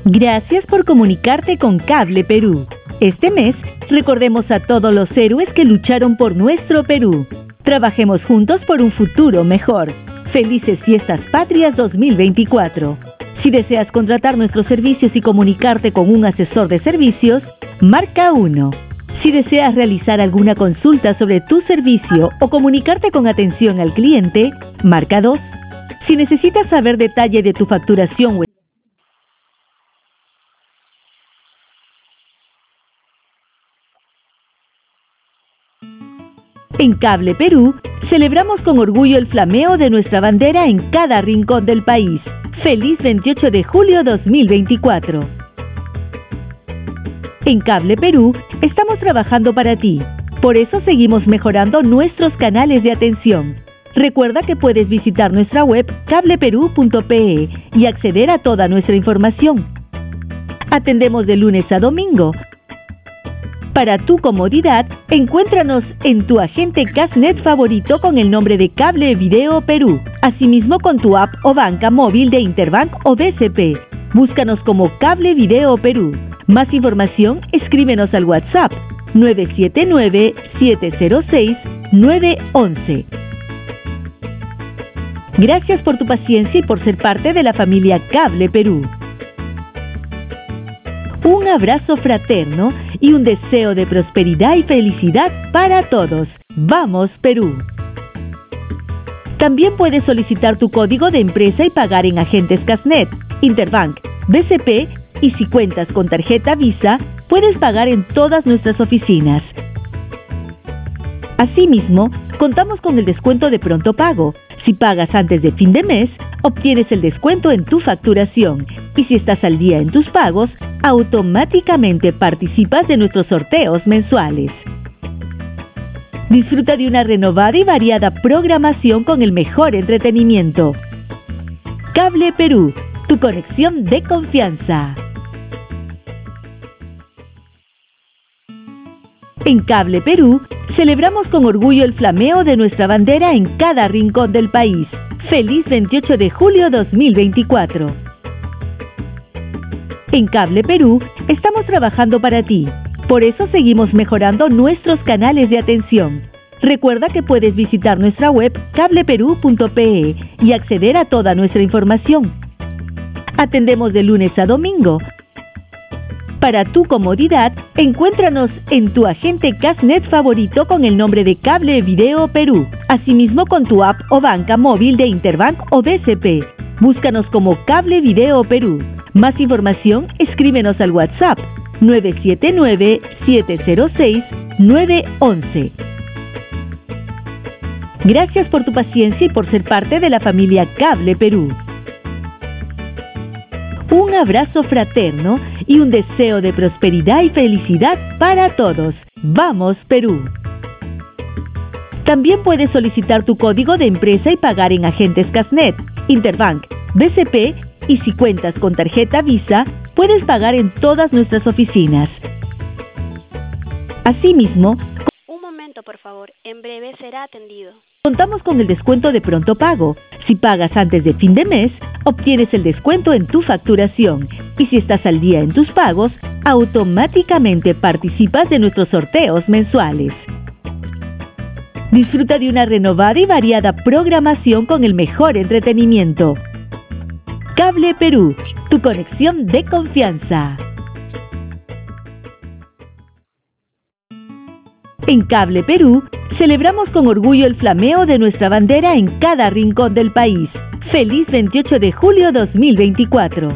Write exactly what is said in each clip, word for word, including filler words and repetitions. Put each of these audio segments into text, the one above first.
Gracias por comunicarte con Cable Perú. Este mes, recordemos a todos los héroes que lucharon por nuestro Perú. Trabajemos juntos por un futuro mejor. Felices Fiestas Patrias dos mil veinticuatro. Si deseas contratar nuestros servicios y comunicarte con un asesor de servicios, marca uno. Si deseas realizar alguna consulta sobre tu servicio o comunicarte con atención al cliente, marca dos. Si necesitas saber detalle de tu facturación o En Cable Perú, celebramos con orgullo el flameo de nuestra bandera en cada rincón del país. ¡Feliz veintiocho de julio dos mil veinticuatro! En Cable Perú, estamos trabajando para ti. Por eso seguimos mejorando nuestros canales de atención. Recuerda que puedes visitar nuestra web cable perú punto pe y acceder a toda nuestra información. Atendemos de lunes a domingo. Para tu comodidad, encuéntranos en tu agente Casnet favorito con el nombre de Cable Video Perú. Asimismo con tu app o banca móvil de Interbank o B C P. Búscanos como Cable Video Perú. Más información, escríbenos al WhatsApp nueve siete nueve, siete cero seis, nueve uno uno. Gracias por tu paciencia y por ser parte de la familia Cable Perú. Un abrazo fraterno y un deseo de prosperidad y felicidad para todos. ¡Vamos, Perú! También puedes solicitar tu código de empresa y pagar en agentes Casnet, Interbank, B C P y si cuentas con tarjeta Visa, puedes pagar en todas nuestras oficinas. Asimismo, contamos con el descuento de pronto pago. Si pagas antes de fin de mes, obtienes el descuento en tu facturación. Y si estás al día en tus pagos, automáticamente participas de nuestros sorteos mensuales. Disfruta de una renovada y variada programación con el mejor entretenimiento. Cable Perú, tu conexión de confianza. En Cable Perú, celebramos con orgullo el flameo de nuestra bandera en cada rincón del país. ¡Feliz veintiocho de julio dos mil veinticuatro! En Cable Perú, estamos trabajando para ti. Por eso seguimos mejorando nuestros canales de atención. Recuerda que puedes visitar nuestra web cable perú punto pe y acceder a toda nuestra información. Atendemos de lunes a domingo. Para tu comodidad, encuéntranos en tu agente Casnet favorito con el nombre de Cable Video Perú. Asimismo con tu app o banca móvil de Interbank o B C P. Búscanos como Cable Video Perú. Más información, escríbenos al WhatsApp nueve siete nueve, siete cero seis, nueve uno uno. Gracias por tu paciencia y por ser parte de la familia Cable Perú. Un abrazo fraterno y un deseo de prosperidad y felicidad para todos. ¡Vamos, Perú! También puedes solicitar tu código de empresa y pagar en agentes Casnet, Interbank, B C P y si cuentas con tarjeta Visa, puedes pagar en todas nuestras oficinas. Asimismo, Un momento, por favor. En breve será atendido. Contamos con el descuento de pronto pago. Si pagas antes de fin de mes, obtienes el descuento en tu facturación. Y si estás al día en tus pagos, automáticamente participas de nuestros sorteos mensuales. Disfruta de una renovada y variada programación con el mejor entretenimiento. Cable Perú, tu conexión de confianza. En Cable Perú, celebramos con orgullo el flameo de nuestra bandera en cada rincón del país. ¡Feliz veintiocho de julio dos mil veinticuatro!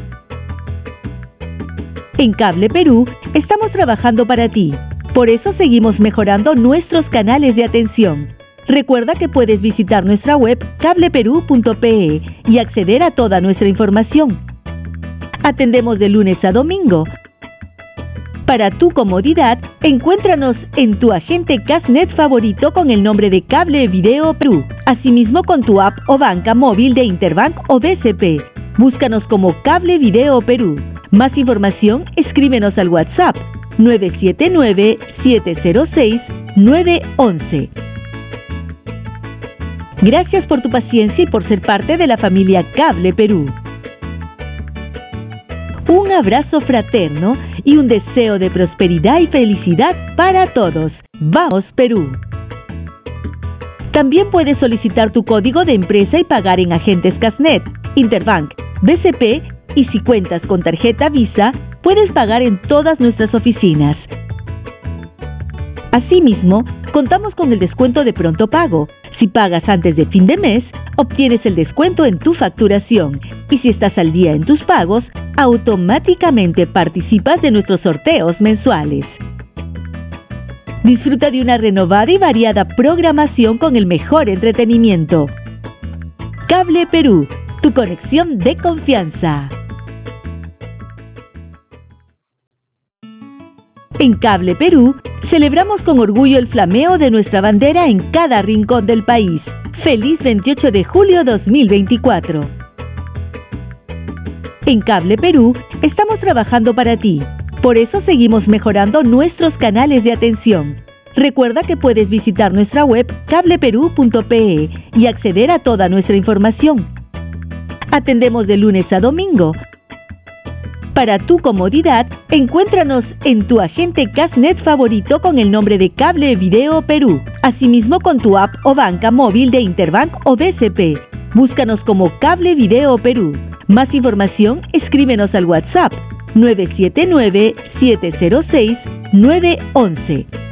En Cable Perú, estamos trabajando para ti. Por eso seguimos mejorando nuestros canales de atención. Recuerda que puedes visitar nuestra web cable perú punto pe y acceder a toda nuestra información. Atendemos de lunes a domingo. Para tu comodidad, encuéntranos en tu agente Casnet favorito con el nombre de Cable Video Perú. Asimismo con tu app o banca móvil de Interbank o B C P. Búscanos como Cable Video Perú. Más información, escríbenos al WhatsApp nueve siete nueve, siete cero seis, nueve uno uno. Gracias por tu paciencia y por ser parte de la familia Cable Perú. un abrazo fraterno y un deseo de prosperidad y felicidad para todos. ¡Vamos, Perú! También puedes solicitar tu código de empresa y pagar en agentes Casnet, Interbank, B C P y si cuentas con tarjeta Visa, puedes pagar en todas nuestras oficinas. Asimismo, contamos con el descuento de pronto pago. Si pagas antes de fin de mes, obtienes el descuento en tu facturación. Y si estás al día en tus pagos, automáticamente participas de nuestros sorteos mensuales. Disfruta de una renovada y variada programación con el mejor entretenimiento. Cable Perú, tu conexión de confianza. En Cable Perú, celebramos con orgullo el flameo de nuestra bandera en cada rincón del país. ¡Feliz veintiocho de julio dos mil veinticuatro! En Cable Perú, estamos trabajando para ti. Por eso seguimos mejorando nuestros canales de atención. Recuerda que puedes visitar nuestra web cable perú punto pe y acceder a toda nuestra información. Atendemos de lunes a domingo. Para tu comodidad, encuéntranos en tu agente Casnet favorito con el nombre de Cable Video Perú. Asimismo con tu app o banca móvil de Interbank o B C P. Búscanos como Cable Video Perú. Más información, escríbenos al WhatsApp nueve siete nueve, siete cero seis, nueve uno uno.